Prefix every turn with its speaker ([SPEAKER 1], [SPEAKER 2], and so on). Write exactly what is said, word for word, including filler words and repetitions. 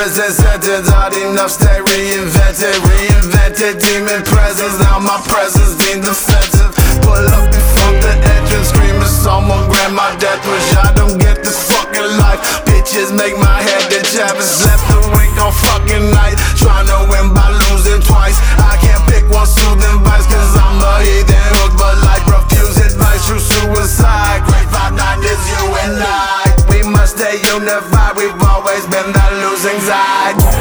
[SPEAKER 1] prison sentence. Hard enough, stay reinvented. Reinvented demon presence. Now my presence deemed offensive. Pull up from the entrance, screaming someone grant my death wish. I don't get this fucking life. Bitches make my head the Chavis. Left the rink on fucking night, trying to win by losing twice. I can't pick one soothing vice, cause I'm a heathen hook, but like refuse advice, true suicide. Great five nine is you and I. We must stay unified, we've always been that losing side.